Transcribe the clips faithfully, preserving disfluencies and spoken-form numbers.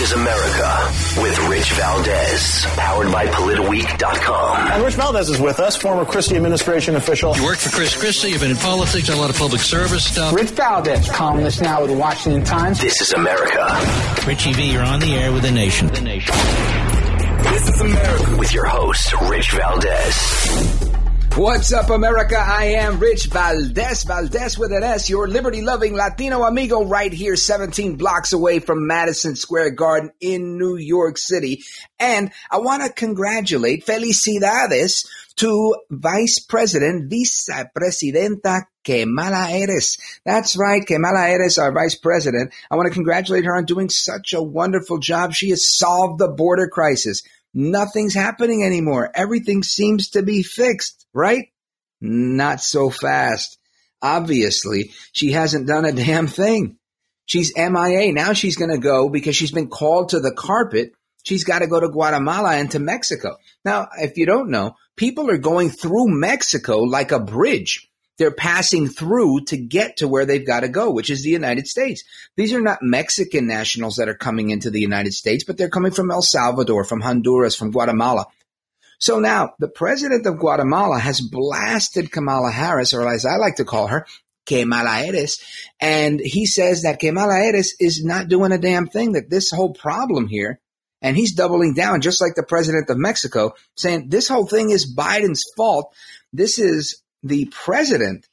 is America with Rich Valdez, powered by Politiweek dot com. And Rich Valdez is with us, former Christie administration official. You worked for Chris Christie, you've been in politics, done a lot of public service stuff. Rich Valdez, columnist now with the Washington Times. This is America. Richie V, you're on the air with the nation. The nation. This is America with your host, Rich Valdez. What's up, America? I am Rich Valdez, Valdez with an S, your liberty-loving Latino amigo right here, seventeen blocks away from Madison Square Garden in New York City. And I want to congratulate, felicidades, to Vice President, Vicepresidenta Kamala Harris. That's right, Kamala Harris, our Vice President. I want to congratulate her on doing such a wonderful job. She has solved the border crisis. Nothing's happening anymore. Everything seems to be fixed, right? Not so fast. Obviously, she hasn't done a damn thing. She's M I A. Now she's going to go because she's been called to the carpet. She's got to go to Guatemala and to Mexico. Now, if you don't know, people are going through Mexico like a bridge. They're passing through to get to where they've got to go, which is the United States. These are not Mexican nationals that are coming into the United States, but they're coming from El Salvador, from Honduras, from Guatemala. So now the president of Guatemala has blasted Kamala Harris, or as I like to call her, Kamala Harris, and he says that Kamala Harris is not doing a damn thing, that this whole problem here, and he's doubling down just like the president of Mexico, saying this whole thing is Biden's fault. This is the president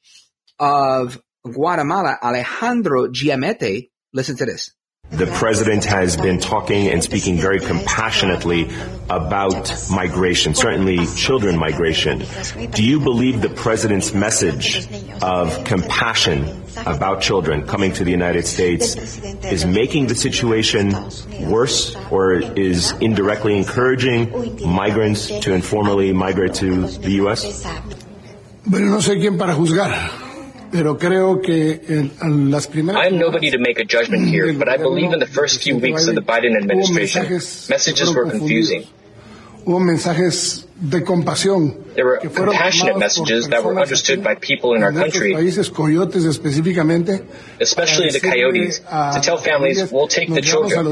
of Guatemala, Alejandro Giammattei. Listen to this. The president has been talking and speaking very compassionately about migration, certainly children migration. Do you believe the president's message of compassion about children coming to the United States is making the situation worse, or is indirectly encouraging migrants to informally migrate to the U S? Bueno, no sé quién para juzgar. Pero creo que en las primeras I am nobody to make a judgment here, but I believe in the first few weeks of the Biden administration, messages were confusing. Hubo mensajes de compasión. There were compassionate messages that were understood by people in our country, coyotes específicamente, especially the coyotes, to tell families, we'll take the children.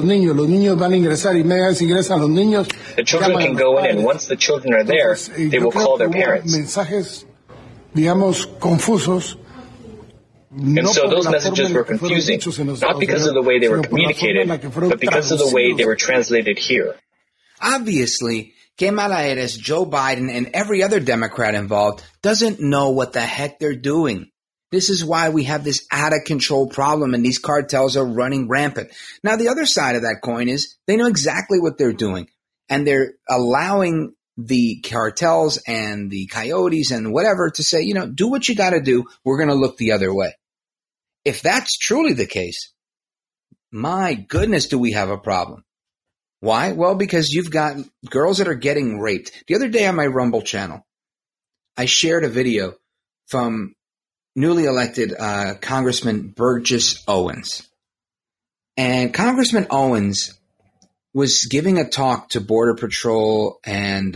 The children can go in, and once the children are there, they will call their parents. Mensajes, digamos, confusos. And so those messages were confusing, not because of the way they were communicated, but because of the way they were translated here. Obviously, Kamala Harris, Joe Biden, and every other Democrat involved doesn't know what the heck they're doing. This is why we have this out-of-control problem, and these cartels are running rampant. Now, the other side of that coin is they know exactly what they're doing, and they're allowing the cartels and the coyotes and whatever to say, you know, do what you got to do. We're going to look the other way. If that's truly the case, my goodness, do we have a problem. Why? Well, because you've got girls that are getting raped. The other day on my Rumble channel, I shared a video from newly elected uh, Congressman Burgess Owens. And Congressman Owens was giving a talk to Border Patrol and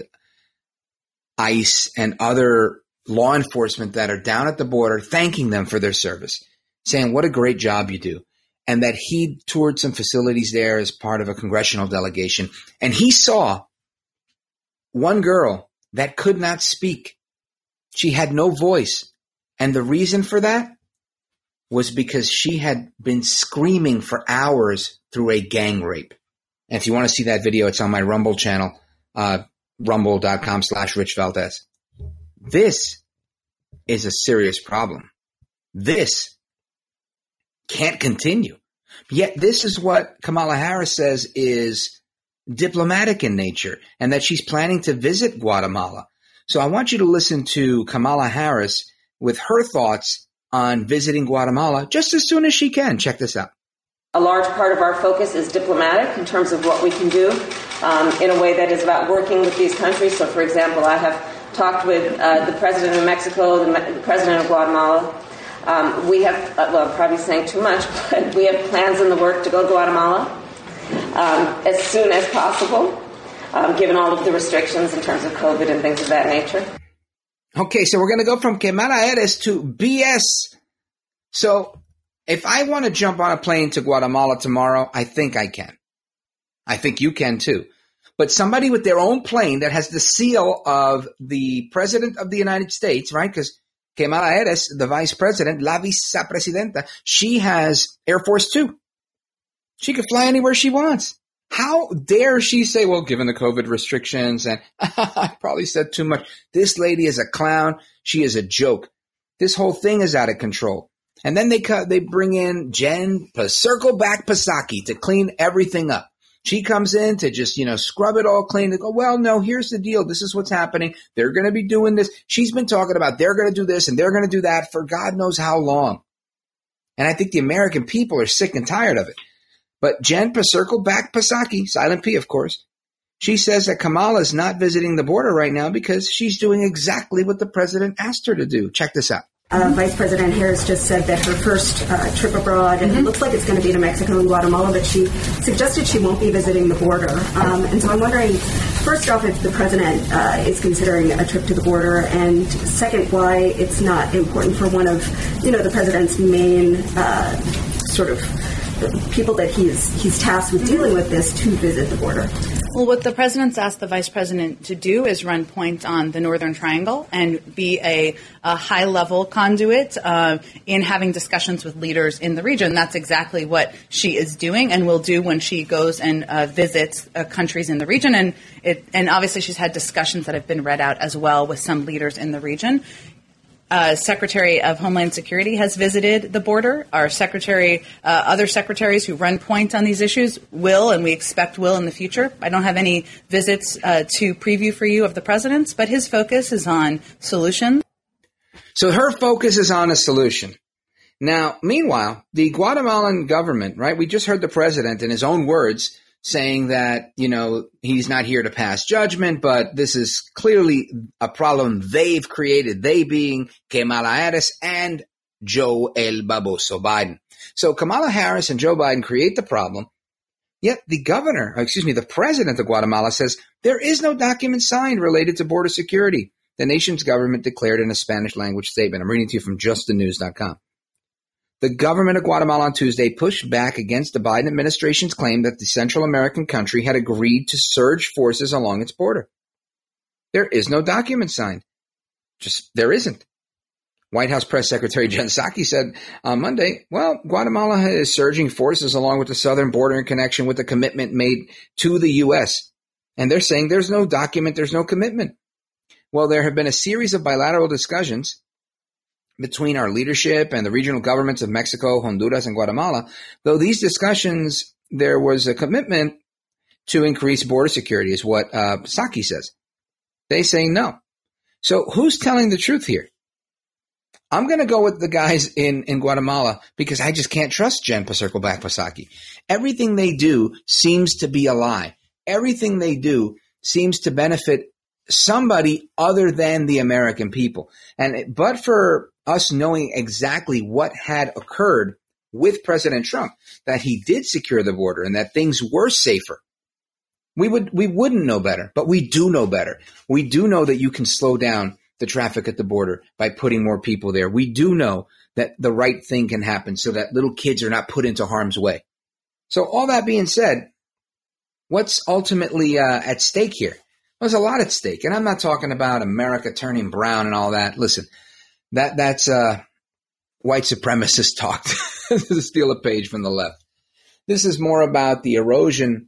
ICE and other law enforcement that are down at the border, thanking them for their service, saying what a great job you do, and that he toured some facilities there as part of a congressional delegation. And he saw one girl that could not speak. She had no voice. And the reason for that was because she had been screaming for hours through a gang rape. And if you want to see that video, it's on my Rumble channel, uh, rumble.com slash Rich Valdez. This is a serious problem. This can't continue. Yet this is what Kamala Harris says is diplomatic in nature, and that she's planning to visit Guatemala. So I want you to listen to Kamala Harris with her thoughts on visiting Guatemala just as soon as she can. Check this out. A large part of our focus is diplomatic in terms of what we can do um, in a way that is about working with these countries. So, for example, I have talked with uh, the president of Mexico, the, the president of Guatemala. Um, we have, uh, well, I'm probably saying too much, but we have plans in the work to go to Guatemala um, as soon as possible, um, given all of the restrictions in terms of COVID and things of that nature. Okay, so we're going to go from Kamala Harris to B S. So if I want to jump on a plane to Guatemala tomorrow, I think I can. I think you can too. But somebody with their own plane that has the seal of the President of the United States, right? Because Kamala Harris, the Vice President, la Vicepresidenta, she has Air Force Two. She could fly anywhere she wants. How dare she say, well, given the COVID restrictions, and I probably said too much. This lady is a clown. She is a joke. This whole thing is out of control. And then they cut, they bring in Jen Circleback Psaki to clean everything up. She comes in to just, you know, scrub it all clean and go, well, no, here's the deal. This is what's happening. They're going to be doing this. She's been talking about they're going to do this and they're going to do that for God knows how long. And I think the American people are sick and tired of it. But Jen Circleback Psaki, silent P, of course, she says that Kamala is not visiting the border right now because she's doing exactly what the president asked her to do. Check this out. Uh, Vice President Harris just said that her first uh, trip abroad, and mm-hmm. it looks like it's going to be to Mexico and Guatemala, but she suggested she won't be visiting the border. Um, and so I'm wondering, first off, if the president uh, is considering a trip to the border, and second, why it's not important for one of, you know, the president's main uh, sort of people that he's he's tasked with dealing with this to visit the border. Well, what the president's asked the vice president to do is run point on the Northern Triangle and be a, a high-level conduit uh, in having discussions with leaders in the region. That's exactly what she is doing and will do when she goes and uh, visits uh, countries in the region. And it, and obviously she's had discussions that have been read out as well with some leaders in the region. Uh, Secretary of Homeland Security has visited the border. Our secretary, uh, other secretaries who run point on these issues will, and we expect will in the future. I don't have any visits uh, to preview for you of the president's, but his focus is on solutions. So her focus is on a solution. Now, meanwhile, the Guatemalan government, right, we just heard the president in his own words saying that, you know, he's not here to pass judgment, but this is clearly a problem they've created, they being Kamala Harris and Joe El Baboso Biden. So Kamala Harris and Joe Biden create the problem, yet the governor, excuse me, the president of Guatemala says there is no document signed related to border security. The nation's government declared in a Spanish language statement. I'm reading to you from just the news dot com. The government of Guatemala on Tuesday pushed back against the Biden administration's claim that the Central American country had agreed to surge forces along its border. There is no document signed. Just there isn't. White House Press Secretary Jen Psaki said on Monday, well, Guatemala is surging forces along with the southern border in connection with the commitment made to the U S. And they're saying there's no document, there's no commitment. Well, there have been a series of bilateral discussions between our leadership and the regional governments of Mexico, Honduras, and Guatemala. Though these discussions, there was a commitment to increase border security, is what uh, Psaki says. They say no. So who's telling the truth here? I'm going to go with the guys in, in Guatemala because I just can't trust Jen Circleback Psaki. Everything they do seems to be a lie. Everything they do seems to benefit somebody other than the American people. And but for us knowing exactly what had occurred with President Trump, that he did secure the border and that things were safer, we would we wouldn't know better. But we do know better. We do know that you can slow down the traffic at the border by putting more people there. We do know that the right thing can happen so that little kids are not put into harm's way. So all that being said, what's ultimately uh, at stake here? There's a lot at stake. And I'm not talking about America turning brown and all that. Listen, that that's uh, white supremacist talk, to steal a page from the left. This is more about the erosion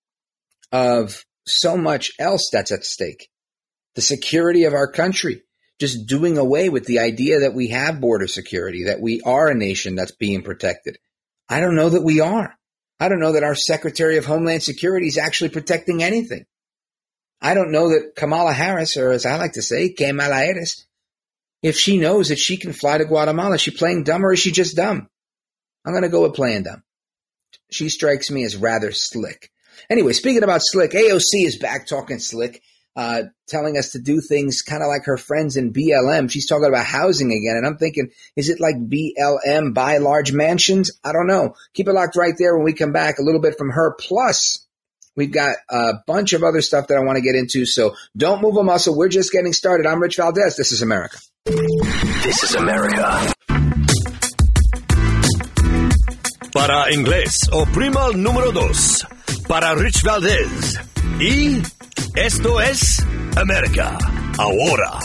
of so much else that's at stake. The security of our country, just doing away with the idea that we have border security, that we are a nation that's being protected. I don't know that we are. I don't know that our Secretary of Homeland Security is actually protecting anything. I don't know that Kamala Harris, or as I like to say, Kamala Harris, if she knows that she can fly to Guatemala, is she playing dumb or is she just dumb? I'm going to go with playing dumb. She strikes me as rather slick. Anyway, speaking about slick, A O C is back talking slick, uh, telling us to do things kind of like her friends in B L M. She's talking about housing again, and I'm thinking, is it like B L M, buy large mansions? I don't know. Keep it locked right there when we come back. A little bit from her. Plus, we've got a bunch of other stuff that I want to get into, so don't move a muscle. We're just getting started. I'm Rich Valdez. This is America. This is America. Para inglés, oprima el número dos. para Rich Valdez. Y esto es America Ahora.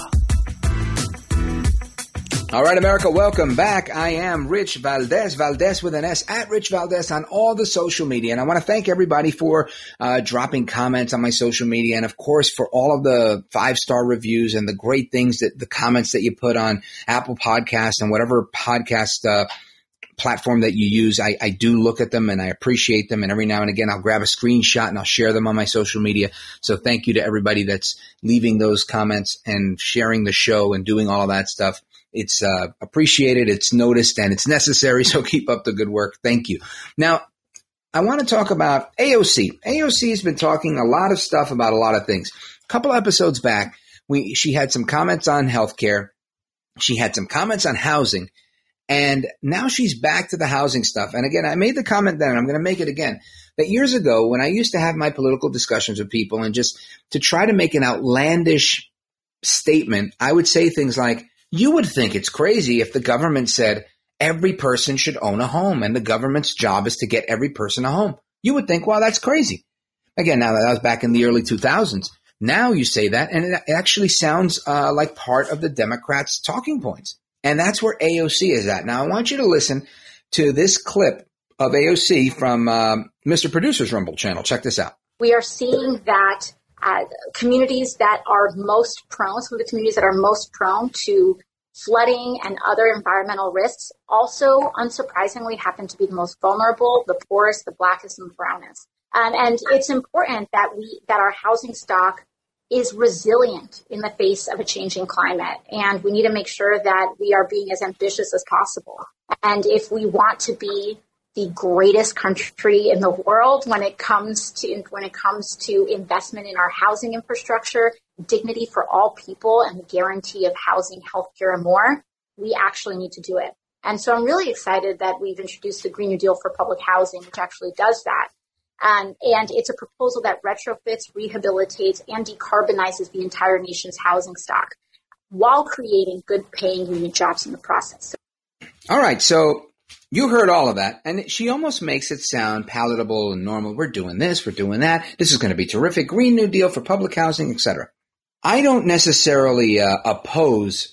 All right, America, welcome back. I am Rich Valdez, Valdez with an S, at Rich Valdez on all the social media. And I want to thank everybody for uh, dropping comments on my social media. And, of course, for all of the five-star reviews and the great things that the comments that you put on Apple Podcasts and whatever podcast uh, platform that you use. I, I do look at them and I appreciate them. And every now and again, I'll grab a screenshot and I'll share them on my social media. So thank you to everybody that's leaving those comments and sharing the show and doing all of that stuff. It's uh, appreciated, it's noticed, and it's necessary, so keep up the good work. Thank you. Now, I want to talk about A O C. A O C has been talking a lot of stuff about a lot of things. A couple episodes back, we she had some comments on healthcare. She had some comments on housing, and now she's back to the housing stuff. And again, I made the comment then, and I'm going to make it again, that years ago, when I used to have my political discussions with people and just to try to make an outlandish statement, I would say things like, you would think it's crazy if the government said every person should own a home and the government's job is to get every person a home. You would think, well, that's crazy. Again, now that was back in the early two thousands. Now you say that, and it actually sounds uh, like part of the Democrats' talking points. And that's where A O C is at. Now, I want you to listen to this clip of A O C from um, Mister Producer's Rumble channel. Check this out. We are seeing that Uh, communities that are most prone, some of the communities that are most prone to flooding and other environmental risks also, unsurprisingly, happen to be the most vulnerable, the poorest, the blackest, and the brownest. Um, and it's important that we that our housing stock is resilient in the face of a changing climate. And we need to make sure that we are being as ambitious as possible. And if we want to be the greatest country in the world when it comes to when it comes to investment in our housing infrastructure, dignity for all people, and the guarantee of housing, healthcare, and more, we actually need to do it. And so I'm really excited that we've introduced the Green New Deal for public housing, which actually does that. Um, and it's a proposal that retrofits, rehabilitates, and decarbonizes the entire nation's housing stock while creating good-paying union jobs in the process. All right, so you heard all of that, and she almost makes it sound palatable and normal. We're doing this, we're doing that. This is going to be terrific. Green New Deal for public housing, et cetera. I don't necessarily uh, oppose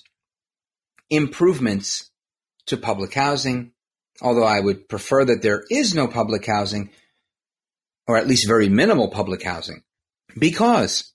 improvements to public housing, although I would prefer that there is no public housing, or at least very minimal public housing, because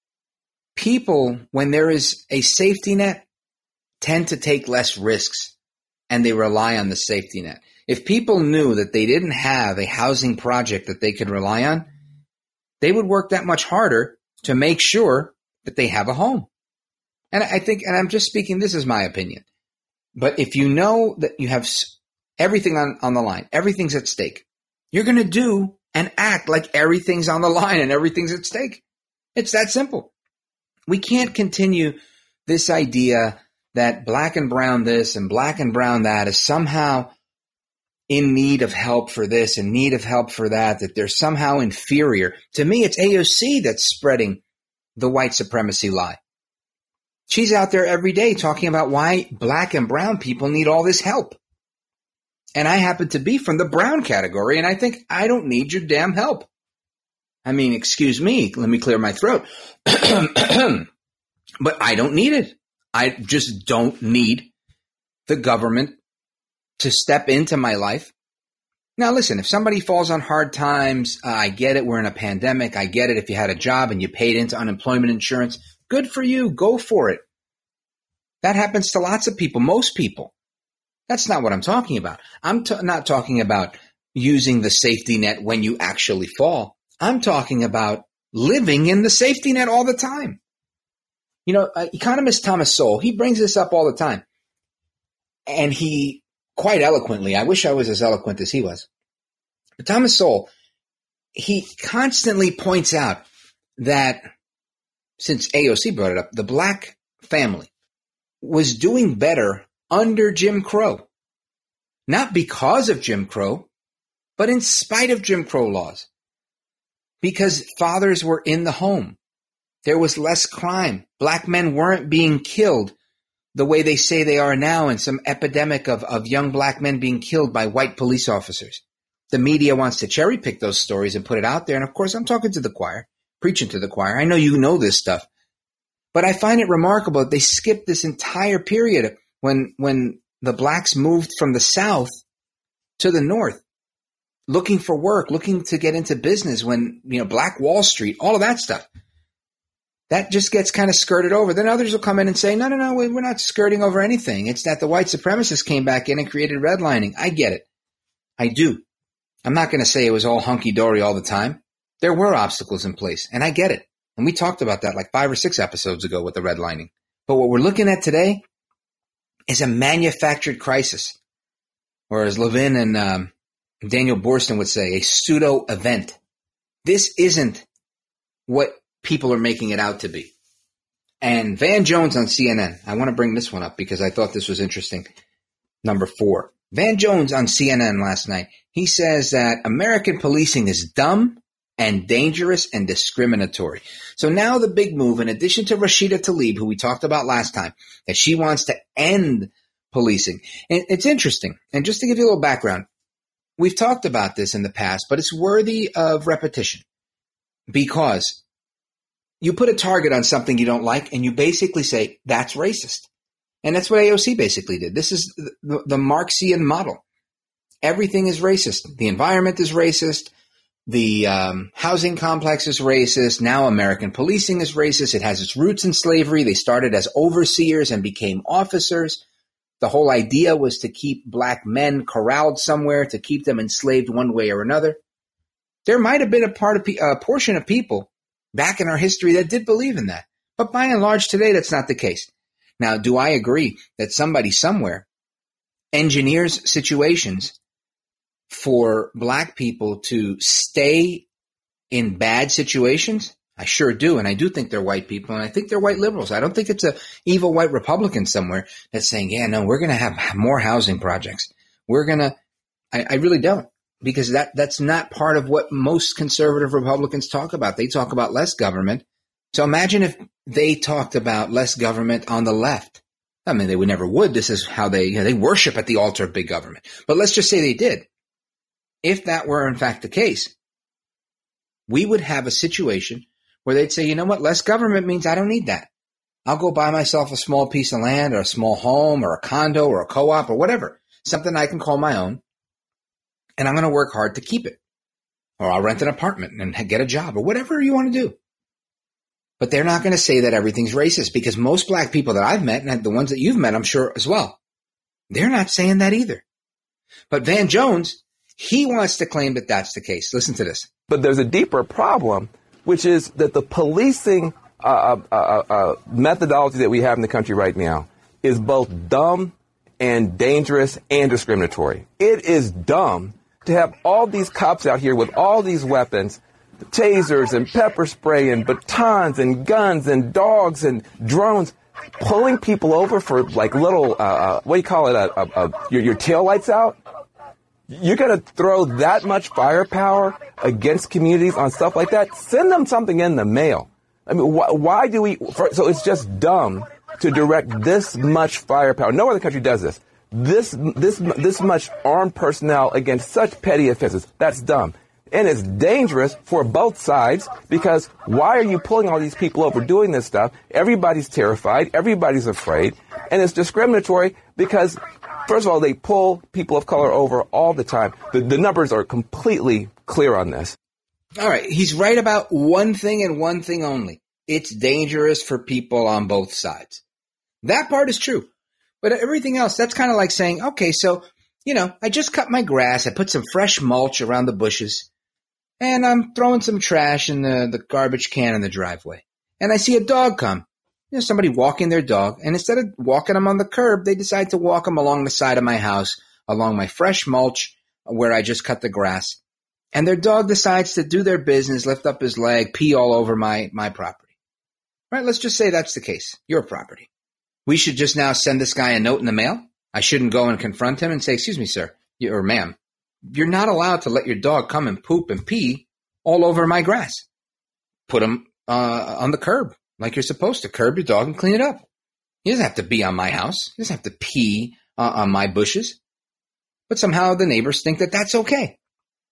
people, when there is a safety net, tend to take less risks. And they rely on the safety net. If people knew that they didn't have a housing project that they could rely on, they would work that much harder to make sure that they have a home. And I think, and I'm just speaking, this is my opinion. But if you know that you have everything on, on the line, everything's at stake, you're going to do and act like everything's on the line and everything's at stake. It's that simple. We can't continue this idea that black and brown this and black and brown that is somehow in need of help for this and need of help for that, that they're somehow inferior. To me, it's A O C that's spreading the white supremacy lie. She's out there every day talking about why black and brown people need all this help. And I happen to be from the brown category, and I think I don't need your damn help. I mean, excuse me, let me clear my throat. But I don't need it. I just don't need the government to step into my life. Now, listen, if somebody falls on hard times, uh, I get it. We're in a pandemic. I get it. If you had a job and you paid into unemployment insurance, good for you. Go for it. That happens to lots of people, most people. That's not what I'm talking about. I'm t- not talking about using the safety net when you actually fall. I'm talking about living in the safety net all the time. You know, uh, economist Thomas Sowell, he brings this up all the time. And he, quite eloquently, I wish I was as eloquent as he was. But Thomas Sowell, he constantly points out that, since A O C brought it up, the black family was doing better under Jim Crow. Not because of Jim Crow, but in spite of Jim Crow laws. Because fathers were in the home. There was less crime. Black men weren't being killed the way they say they are now in some epidemic of, of young black men being killed by white police officers. the media wants to cherry pick those stories and put it out there. And of course, I'm talking to the choir, preaching to the choir. I know you know this stuff, but I find it remarkable that they skipped this entire period when, when the blacks moved from the South to the North, looking for work, looking to get into business, when, you know, Black Wall Street, all of that stuff. That just gets kind of skirted over. Then others will come in and say, no, no, no, we're not skirting over anything. It's that the white supremacists came back in and created redlining. I get it. I do. I'm not going to say it was all hunky-dory all the time. There were obstacles in place, and I get it. And we talked about that like five or six episodes ago with the redlining. But what we're looking at today is a manufactured crisis, or as Levin and um, Daniel Boorstin would say, a pseudo-event. This isn't what people are making it out to be. And Van Jones on C N N, I want to bring this one up because I thought this was interesting. Number four. Van Jones on C N N last night, he says that American policing is dumb and dangerous and discriminatory. So now the big move, in addition to Rashida Tlaib, who we talked about last time, that she wants to end policing. And it's interesting. And just to give you a little background, we've talked about this in the past, but it's worthy of repetition because you put a target on something you don't like and you basically say, that's racist. And that's what A O C basically did. This is the, the Marxian model. Everything is racist. The environment is racist. The um, housing complex is racist. Now American policing is racist. It has its roots in slavery. They started as overseers and became officers. The whole idea was to keep black men corralled somewhere, to keep them enslaved one way or another. There might have been a part of pe- a portion of people back in our history that did believe in that. But by and large today, that's not the case. Now, do I agree that somebody somewhere engineers situations for black people to stay in bad situations? I sure do. And I do think they're white people, and I think they're white liberals. I don't think it's a evil white Republican somewhere that's saying, yeah, no, we're going to have more housing projects. We're going to, I, I really don't, because that, that's not part of what most conservative Republicans talk about. They talk about less government. So imagine if they talked about less government on the left. I mean, they would never would. This is how they, you know, they worship at the altar of big government. But let's just say they did. If that were in fact the case, we would have a situation where they'd say, you know what, less government means I don't need that. I'll go buy myself a small piece of land or a small home or a condo or a co-op or whatever, something I can call my own, and I'm going to work hard to keep it. Or I'll rent an apartment and get a job or whatever you want to do. But they're not going to say that everything's racist, because most black people that I've met, and the ones that you've met, I'm sure as well, they're not saying that either. But Van Jones, he wants to claim that that's the case. Listen to this. But there's a deeper problem, which is that the policing uh, uh, uh, methodology that we have in the country right now is both dumb and dangerous and discriminatory. It is dumb to have all these cops out here with all these weapons, tasers and pepper spray and batons and guns and dogs and drones, pulling people over for like little, uh, uh, what do you call it, uh, uh, uh, your, your taillights out? You're going to throw that much firepower against communities on stuff like that? Send them something in the mail. I mean, wh- why do we, for, so it's just dumb to direct this much firepower. No other country does this. This, this, this much armed personnel against such petty offenses. That's dumb. And it's dangerous for both sides, because why are you pulling all these people over doing this stuff? Everybody's terrified. Everybody's afraid. And it's discriminatory because, first of all, they pull people of color over all the time. The, the numbers are completely clear on this. All right. He's right about one thing and one thing only. It's dangerous for people on both sides. That part is true. But everything else, that's kind of like saying, okay, so, you know, I just cut my grass. I put some fresh mulch around the bushes. And I'm throwing some trash in the, the garbage can in the driveway. And I see a dog come. You know, somebody walking their dog. And instead of walking them on the curb, they decide to walk them along the side of my house, along my fresh mulch where I just cut the grass. And their dog decides to do their business, lift up his leg, pee all over my, my property. Right? Let's just say that's the case. Your property. We should just now send this guy a note in the mail. I shouldn't go and confront him and say, excuse me, sir, you, or ma'am. You're not allowed to let your dog come and poop and pee all over my grass. Put him uh, on the curb like you're supposed to. Curb your dog and clean it up. He doesn't have to be on my house. He doesn't have to pee uh, on my bushes. But somehow the neighbors think that that's okay.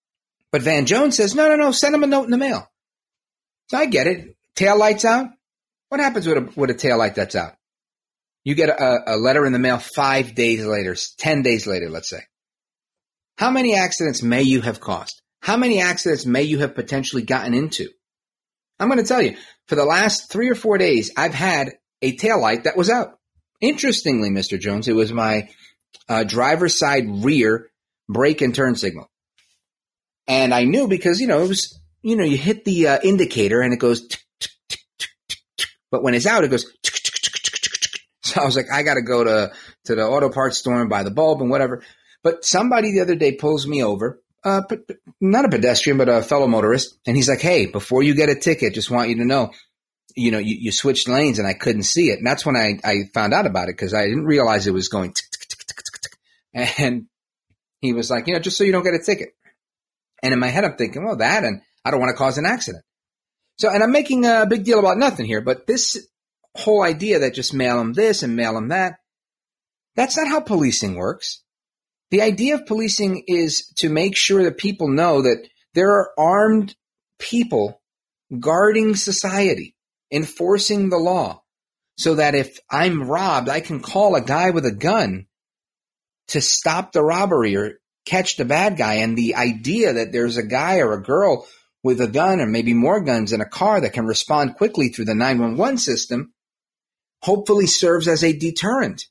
But Van Jones says, no, no, no, send him a note in the mail. So I get it. Tail lights out. What happens with a, with a tail light that's out? You get a, a letter in the mail five days later, ten days later, let's say. How many accidents may you have caused? How many accidents may you have potentially gotten into? I'm going to tell you, for the last three or four days, I've had a taillight that was out. Interestingly, Mister Jones, it was my uh, driver's side rear brake and turn signal. And I knew because, you know, it was, you know, you hit the uh, indicator and it goes, tick, tick, tick, tick, tick, tick. But when it's out, it goes, tick, tick, tick, tick, tick, tick. So I was like, I got to go to, to the auto parts store and buy the bulb and whatever. But somebody the other day pulls me over, uh, not a pedestrian, but a fellow motorist. And he's like, hey, before you get a ticket, just want you to know, you know, you, you switched lanes and I couldn't see it. And that's when I, I found out about it because I didn't realize it was going tick, tick, tick, tick, tick, tick. And he was like, you know, just so you don't get a ticket. And in my head, I'm thinking, well, that, and I don't want to cause an accident. So, and I'm making a big deal about nothing here, but this whole idea that just mail them this and mail them that, that's not how policing works. The idea of policing is to make sure that people know that there are armed people guarding society, enforcing the law, so that if I'm robbed, I can call a guy with a gun to stop the robbery or catch the bad guy. And the idea that there's a guy or a girl with a gun or maybe more guns in a car that can respond quickly through the nine one one system hopefully serves as a deterrent.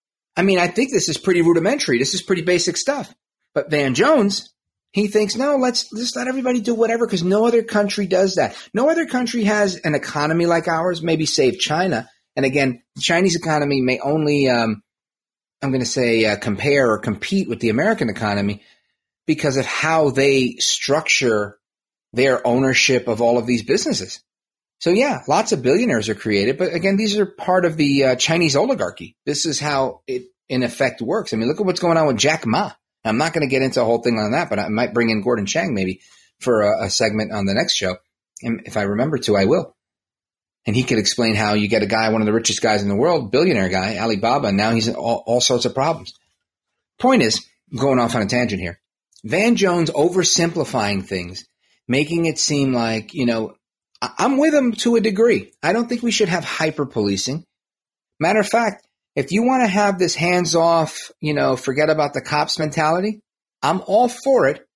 I mean, I think this is pretty rudimentary. This is pretty basic stuff. But Van Jones, he thinks, no, let's just let everybody do whatever because no other country does that. No other country has an economy like ours, maybe save China. And again, the Chinese economy may only um, I'm going to say uh, compare or compete with the American economy because of how they structure their ownership of all of these businesses. So yeah, lots of billionaires are created, but again, these are part of the uh, Chinese oligarchy. This is how it in effect works. I mean, look at what's going on with Jack Ma. I'm not going to get into a whole thing on that, but I might bring in Gordon Chang maybe for a, a segment on the next show. And if I remember to, I will. And he could explain how you get a guy, one of the richest guys in the world, billionaire guy, Alibaba, and now he's in all, all sorts of problems. Point is, I'm going off on a tangent here. Van Jones oversimplifying things, making it seem like, you know, I- I'm with him to a degree. I don't think we should have hyper-policing. Matter of fact, if you want to have this hands-off, you know, forget about the cops mentality, I'm all for it.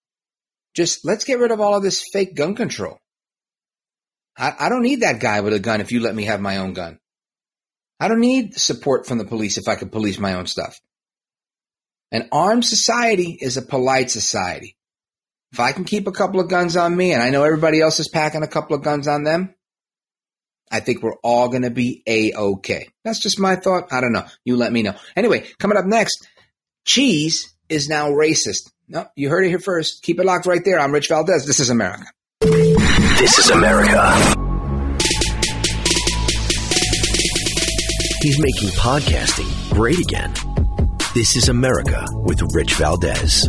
Just let's get rid of all of this fake gun control. I, I don't need that guy with a gun if you let me have my own gun. I don't need support from the police if I can police my own stuff. An armed society is a polite society. If I can keep a couple of guns on me and I know everybody else is packing a couple of guns on them, I think we're all going to be A-okay. That's just my thought. I don't know. You let me know. Anyway, coming up next, cheese is now racist. No, you heard it here first. Keep it locked right there. I'm Rich Valdez. This is America. This is America. He's making podcasting great again. This is America with Rich Valdez.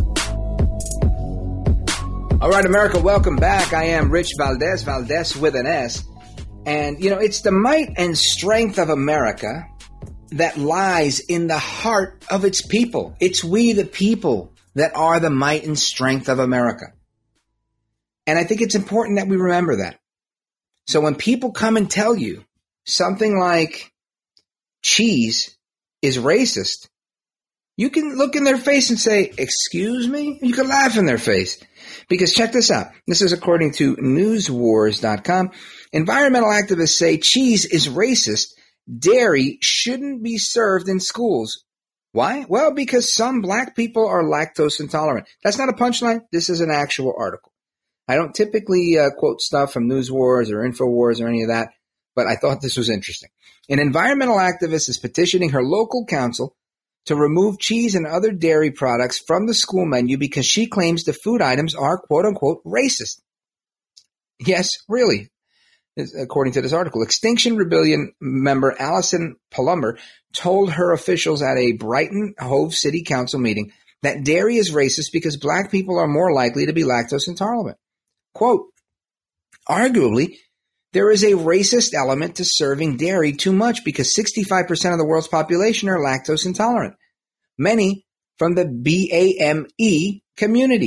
All right, America, welcome back. I am Rich Valdez, Valdez with an S. And, you know, it's the might and strength of America that lies in the heart of its people. It's we, the people, that are the might and strength of America. And I think it's important that we remember that. So when people come and tell you something like cheese is racist, you can look in their face and say, excuse me? You can laugh in their face. Because check this out. This is according to news wars dot com. Environmental activists say cheese is racist. Dairy shouldn't be served in schools. Why? Well, because some black people are lactose intolerant. That's not a punchline. This is an actual article. I don't typically uh, quote stuff from NewsWars or InfoWars or any of that, but I thought this was interesting. An environmental activist is petitioning her local council to remove cheese and other dairy products from the school menu because she claims the food items are, quote-unquote, racist. Yes, really, according to this article. Extinction Rebellion member Allison Palumber told her officials at a Brighton Hove City Council meeting that dairy is racist because black people are more likely to be lactose intolerant. Quote, arguably, there is a racist element to serving dairy too much because sixty-five percent of the world's population are lactose intolerant, many from the B A M E community.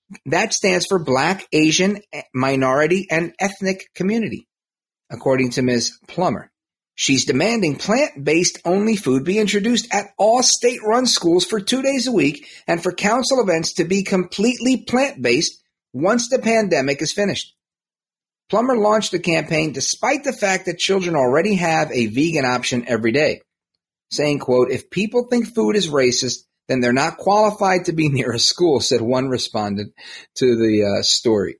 That stands for Black, Asian, minority, and ethnic community, according to Miz Plummer. She's demanding plant-based only food be introduced at all state-run schools for two days a week and for council events to be completely plant-based once the pandemic is finished. Plummer launched the campaign despite the fact that children already have a vegan option every day, saying, quote, if people think food is racist, then they're not qualified to be near a school, said one respondent to the uh, story.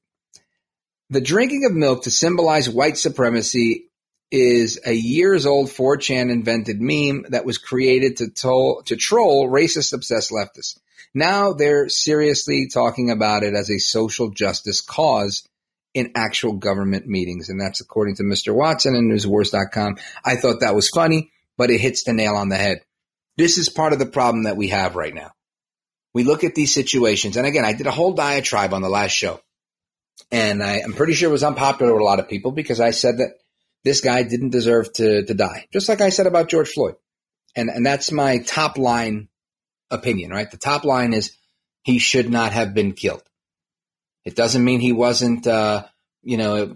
The drinking of milk to symbolize white supremacy is a years-old four chan invented meme that was created to, to, to troll racist-obsessed leftists. Now they're seriously talking about it as a social justice cause in actual government meetings, and that's according to Mister Watson and news wars dot com. I thought that was funny, but it hits the nail on the head. This is part of the problem that we have right now. We look at these situations, and again, I did a whole diatribe on the last show, and I, I'm pretty sure it was unpopular with a lot of people because I said that this guy didn't deserve to, to die, just like I said about George Floyd. And, and that's my top line opinion, right? The top line is he should not have been killed. It doesn't mean he wasn't, uh, you know,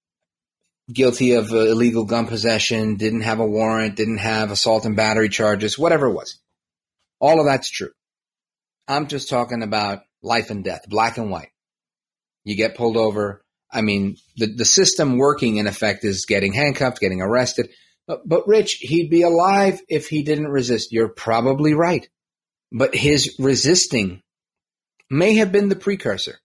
guilty of uh, illegal gun possession, didn't have a warrant, didn't have assault and battery charges, whatever it was. All of that's true. I'm just talking about life and death, black and white. You get pulled over. I mean, the, the system working, in effect, is getting handcuffed, getting arrested. But, but Rich, he'd be alive if he didn't resist. You're probably right. But his resisting may have been the precursor,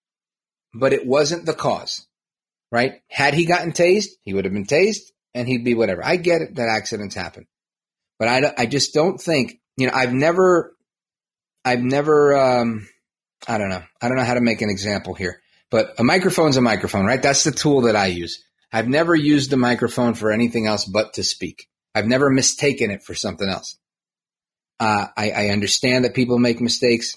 but it wasn't the cause, right? Had he gotten tased, he would have been tased and he'd be whatever. I get it that accidents happen, but I, I just don't think, you know, I've never, I've never, um, I don't know. I don't know how to make an example here, but a microphone's a microphone, right? That's the tool that I use. I've never used the microphone for anything else but to speak. I've never mistaken it for something else. Uh, I, I understand that people make mistakes.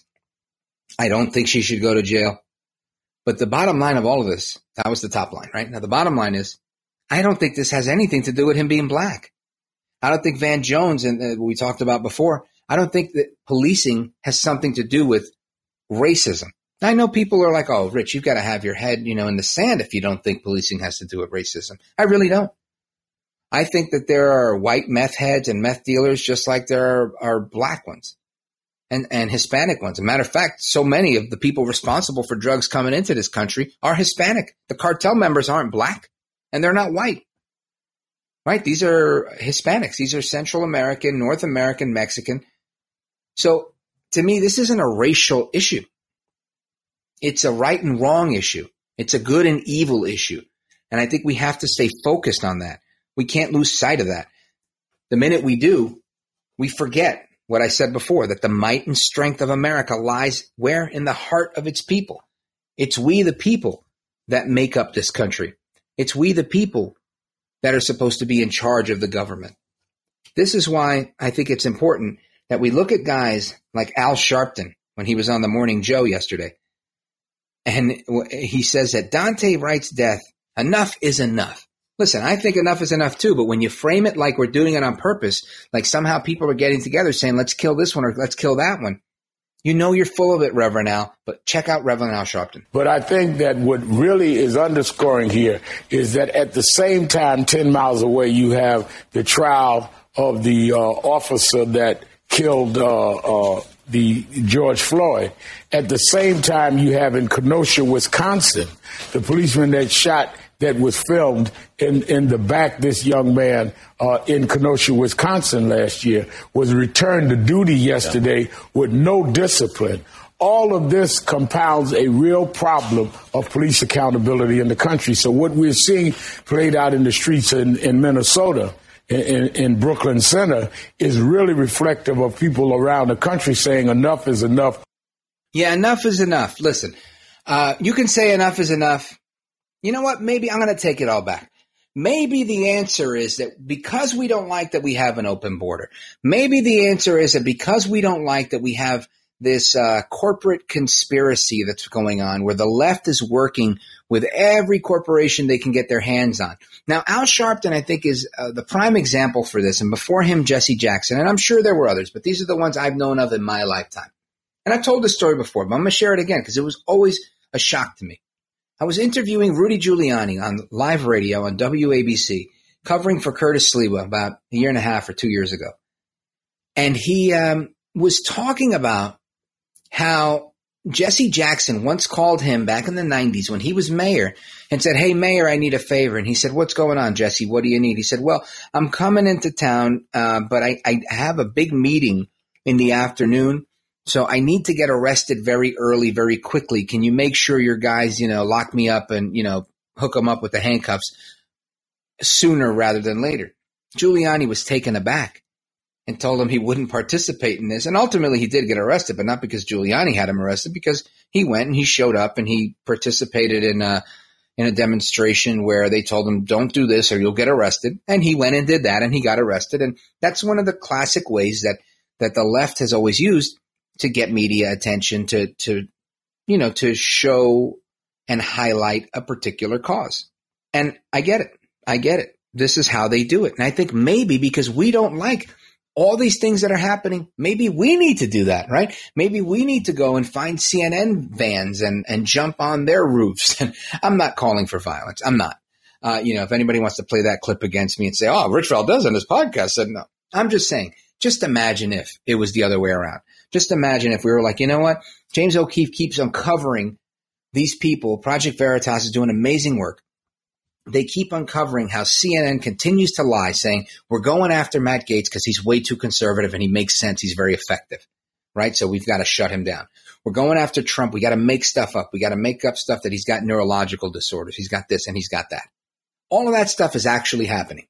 I don't think she should go to jail. But the bottom line of all of this, that was the top line, right? Now, the bottom line is, I don't think this has anything to do with him being black. I don't think Van Jones, and uh, we talked about before, I don't think that policing has something to do with racism. I know people are like, oh, Rich, you've got to have your head, you know, in the sand if you don't think policing has to do with racism. I really don't. I think that there are white meth heads and meth dealers just like there are, are black ones and, and Hispanic ones. As a matter of fact, so many of the people responsible for drugs coming into this country are Hispanic. The cartel members aren't black and they're not white, right? These are Hispanics. These are Central American, North American, Mexican. So to me, this isn't a racial issue. It's a right and wrong issue. It's a good and evil issue. And I think we have to stay focused on that. We can't lose sight of that. The minute we do, we forget what I said before, that the might and strength of America lies where? In the heart of its people. It's we the people that make up this country. It's we the people that are supposed to be in charge of the government. This is why I think it's important that we look at guys like Al Sharpton when he was on the Morning Joe yesterday. And he says that Daunte Wright's death, enough is enough. Listen, I think enough is enough too, but when you frame it like we're doing it on purpose, like somehow people are getting together saying, let's kill this one or let's kill that one, you know you're full of it, Reverend Al, but check out Reverend Al Sharpton. But I think that what really is underscoring here is that at the same time, ten miles away, you have the trial of the uh, officer that killed uh, uh, the George Floyd. At the same time, you have in Kenosha, Wisconsin, the policeman that shot that was filmed in, in the back, this young man uh, in Kenosha, Wisconsin last year, was returned to duty yesterday yeah. with no discipline. All of this compounds a real problem of police accountability in the country. So what we're seeing played out in the streets in, in Minnesota, in, in Brooklyn Center, is really reflective of people around the country saying enough is enough. Yeah, enough is enough. Listen, uh, you can say enough is enough. You know what? Maybe I'm going to take it all back. Maybe the answer is that because we don't like that we have an open border, maybe the answer is that because we don't like that we have this uh, corporate conspiracy that's going on where the left is working with every corporation they can get their hands on. Now, Al Sharpton, I think, is uh, the prime example for this. And before him, Jesse Jackson. And I'm sure there were others, but these are the ones I've known of in my lifetime. And I've told this story before, but I'm going to share it again because it was always a shock to me. I was interviewing Rudy Giuliani on live radio on W A B C, covering for Curtis Sliwa about a year and a half or two years ago. And he um, was talking about how Jesse Jackson once called him back in the nineties when he was mayor and said, "Hey, mayor, I need a favor." And he said, "What's going on, Jesse? What do you need?" He said, "Well, I'm coming into town, uh, but I, I have a big meeting in the afternoon. So I need to get arrested very early, very quickly. Can you make sure your guys, you know, lock me up and, you know, hook them up with the handcuffs sooner rather than later?" Giuliani was taken aback and told him he wouldn't participate in this. And ultimately he did get arrested, but not because Giuliani had him arrested, because he went and he showed up and he participated in a, in a demonstration where they told him, "Don't do this or you'll get arrested." And he went and did that and he got arrested. And that's one of the classic ways that, that the left has always used to get media attention, to, to, you know, to show and highlight a particular cause. And I get it. I get it. This is how they do it. And I think maybe because we don't like all these things that are happening, maybe we need to do that, right? Maybe we need to go and find C N N vans and, and jump on their roofs. And I'm not calling for violence. I'm not. Uh, you know, if anybody wants to play that clip against me and say, "Oh, Rich Valdez on his podcast said," no. I'm just saying, just imagine if it was the other way around. Just imagine if we were like, you know what? James O'Keefe keeps uncovering these people. Project Veritas is doing amazing work. They keep uncovering how C N N continues to lie, saying we're going after Matt Gaetz because he's way too conservative and he makes sense. He's very effective, right? So we've got to shut him down. We're going after Trump. We got to make stuff up. We got to make up stuff that he's got neurological disorders. He's got this and he's got that. All of that stuff is actually happening.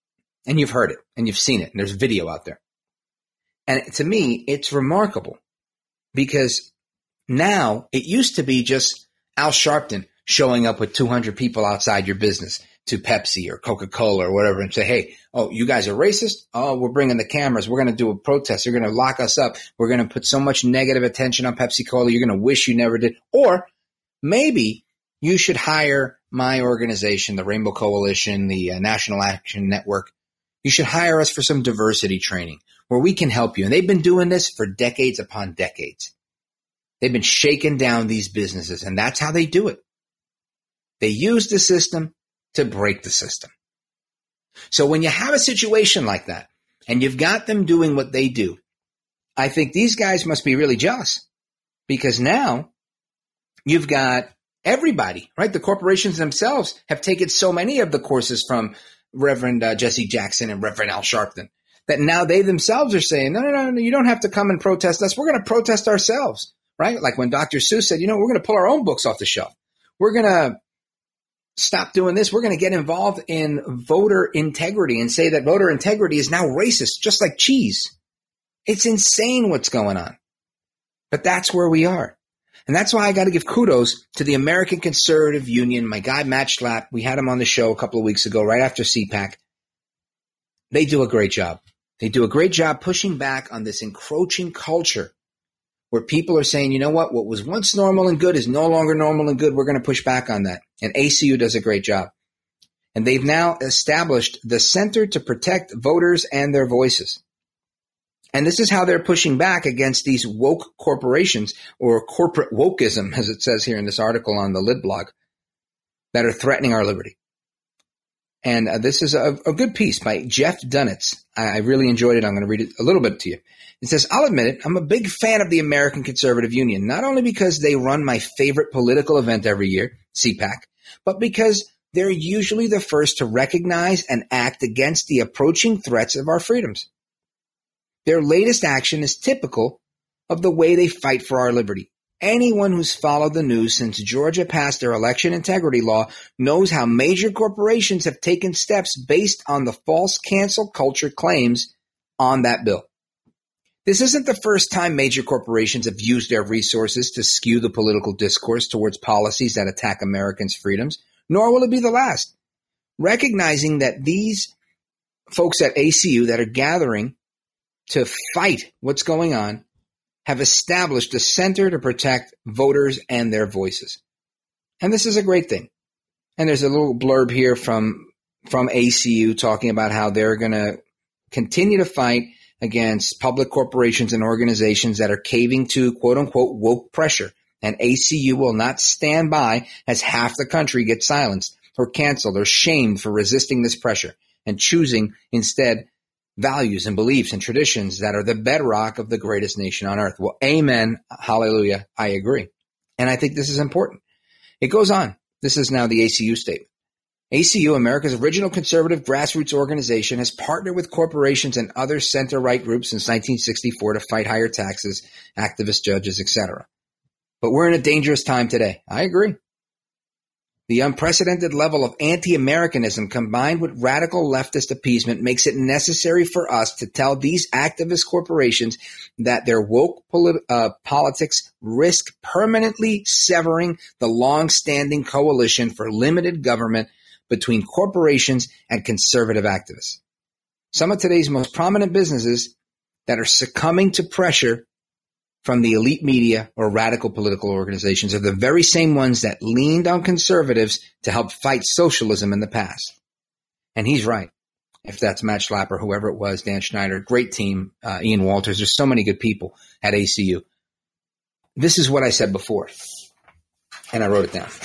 And you've heard it and you've seen it. And there's video out there. And to me, it's remarkable because now it used to be just Al Sharpton showing up with two hundred people outside your business to Pepsi or Coca-Cola or whatever and say, "Hey, oh, you guys are racist? Oh, we're bringing the cameras. We're going to do a protest. You're going to lock us up. We're going to put so much negative attention on Pepsi-Cola. You're going to wish you never did." Or maybe you should hire my organization, the Rainbow Coalition, the uh, National Action Network. You should hire us for some diversity training where we can help you. And they've been doing this for decades upon decades. They've been shaking down these businesses, and that's how they do it. They use the system to break the system. So when you have a situation like that, and you've got them doing what they do, I think these guys must be really jealous because now you've got everybody, right? The corporations themselves have taken so many of the courses from Reverend uh, Jesse Jackson and Reverend Al Sharpton that now they themselves are saying, no, no, no, no, you don't have to come and protest us. We're going to protest ourselves, right? Like when Doctor Seuss said, you know, we're going to pull our own books off the shelf. We're going to stop doing this. We're going to get involved in voter integrity and say that voter integrity is now racist, just like cheese. It's insane what's going on. But that's where we are. And that's why I got to give kudos to the American Conservative Union. My guy, Matt Schlapp, we had him on the show a couple of weeks ago, right after C PAC. They do a great job. They do a great job pushing back on this encroaching culture where people are saying, you know what, what was once normal and good is no longer normal and good. We're going to push back on that. And A C U does a great job. And they've now established the Center to Protect Voters and Their Voices. And this is how they're pushing back against these woke corporations, or corporate wokeism, as it says here in this article on the Lid blog, that are threatening our liberty. And uh, this is a, a good piece by Jeff Dunitz. I, I really enjoyed it. I'm going to read it a little bit to you. It says, I'll admit it, I'm a big fan of the American Conservative Union, not only because they run my favorite political event every year, C PAC, but because they're usually the first to recognize and act against the approaching threats of our freedoms. Their latest action is typical of the way they fight for our liberty. Anyone who's followed the news since Georgia passed their election integrity law knows how major corporations have taken steps based on the false cancel culture claims on that bill. This isn't the first time major corporations have used their resources to skew the political discourse towards policies that attack Americans' freedoms, nor will it be the last. Recognizing that these folks at A C U that are gathering to fight what's going on have established a Center to Protect Voters and Their Voices. And this is a great thing. And there's a little blurb here from, from A C U talking about how they're going to continue to fight against public corporations and organizations that are caving to quote-unquote woke pressure. And A C U will not stand by as half the country gets silenced or canceled or shamed for resisting this pressure and choosing instead values and beliefs and traditions that are the bedrock of the greatest nation on earth. Well, amen. Hallelujah. I agree. And I think this is important. It goes on. This is now the A C U statement. A C U, America's original conservative grassroots organization, has partnered with corporations and other center-right groups since nineteen sixty-four to fight higher taxes, activist judges, et cetera. But we're in a dangerous time today. I agree. The unprecedented level of anti-Americanism combined with radical leftist appeasement makes it necessary for us to tell these activist corporations that their woke polit- uh, politics risk permanently severing the long-standing coalition for limited government between corporations and conservative activists. Some of today's most prominent businesses that are succumbing to pressure from the elite media or radical political organizations are the very same ones that leaned on conservatives to help fight socialism in the past. And he's right. If that's Matt Schlapper, whoever it was, Dan Schneider, great team, uh, Ian Walters, there's so many good people at A C U. This is what I said before, and I wrote it down.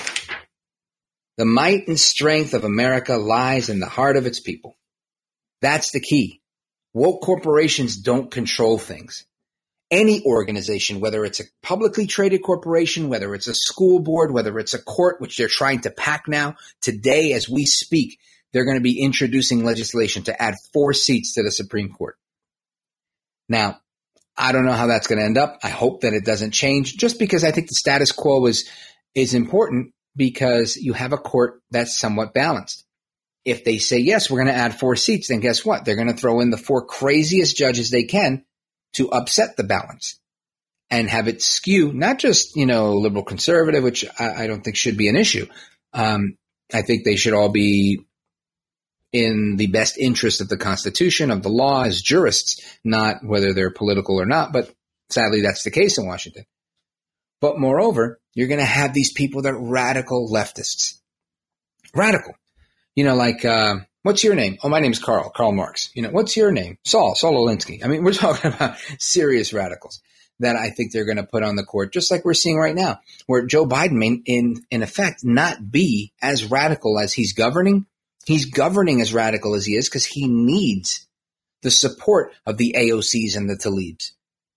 The might and strength of America lies in the heart of its people. That's the key. Woke corporations don't control things. Any organization, whether it's a publicly traded corporation, whether it's a school board, whether it's a court, which they're trying to pack now, today as we speak, they're going to be introducing legislation to add four seats to the Supreme Court. Now, I don't know how that's going to end up. I hope that it doesn't change, just because I think the status quo is, is important, because you have a court that's somewhat balanced. If they say, yes, we're going to add four seats, then guess what? They're going to throw in the four craziest judges they can to upset the balance and have it skew, not just, you know, liberal conservative, which I, I don't think should be an issue. Um, I think they should all be in the best interest of the Constitution, of the law, as jurists, not whether they're political or not. But sadly, that's the case in Washington. But moreover, you're going to have these people that are radical leftists. Radical. You know, like, uh, what's your name? Oh, my name's Karl, Karl Marx. You know, what's your name? Saul, Saul Alinsky. I mean, we're talking about serious radicals that I think they're going to put on the court, just like we're seeing right now, where Joe Biden may, in, in effect, not be as radical as he's governing. He's governing as radical as he is because he needs the support of the A O Cs and the Tlaibs.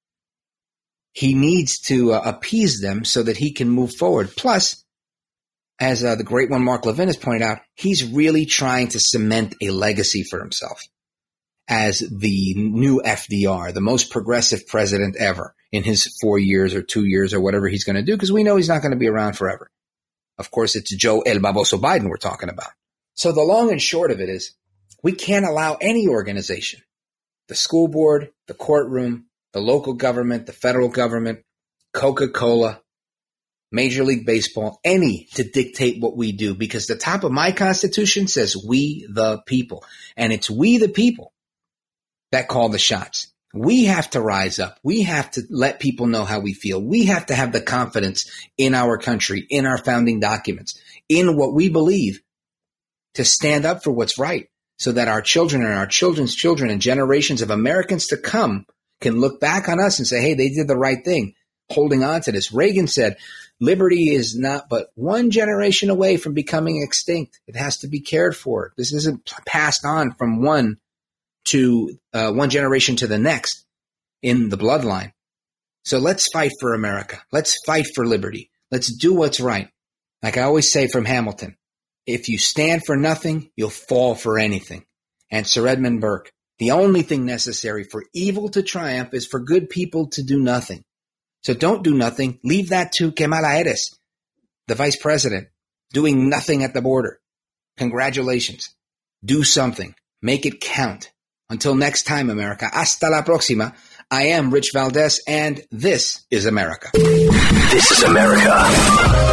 He needs to uh, appease them so that he can move forward. Plus, as uh, the great one Mark Levin has pointed out, he's really trying to cement a legacy for himself as the new F D R, the most progressive president ever in his four years or two years or whatever he's going to do, because we know he's not going to be around forever. Of course, it's Joe El Baboso Biden we're talking about. So the long and short of it is we can't allow any organization, the school board, the courtroom, the local government, the federal government, Coca-Cola, Major League Baseball, any to dictate what we do, because the top of my Constitution says we the people, and it's we the people that call the shots. We have to rise up. We have to let people know how we feel. We have to have the confidence in our country, in our founding documents, in what we believe, to stand up for what's right, so that our children and our children's children and generations of Americans to come can look back on us and say, hey, they did the right thing, holding on to this. Reagan said, liberty is not but one generation away from becoming extinct. It has to be cared for. This isn't passed on from one to uh, one generation to the next in the bloodline. So let's fight for America. Let's fight for liberty. Let's do what's right. Like I always say from Hamilton, if you stand for nothing, you'll fall for anything. And Sir Edmund Burke, the only thing necessary for evil to triumph is for good people to do nothing. So don't do nothing. Leave that to Kamala Harris, the vice president, doing nothing at the border. Congratulations. Do something. Make it count. Until next time, America. Hasta la próxima. I am Rich Valdez, and this is America. This is America.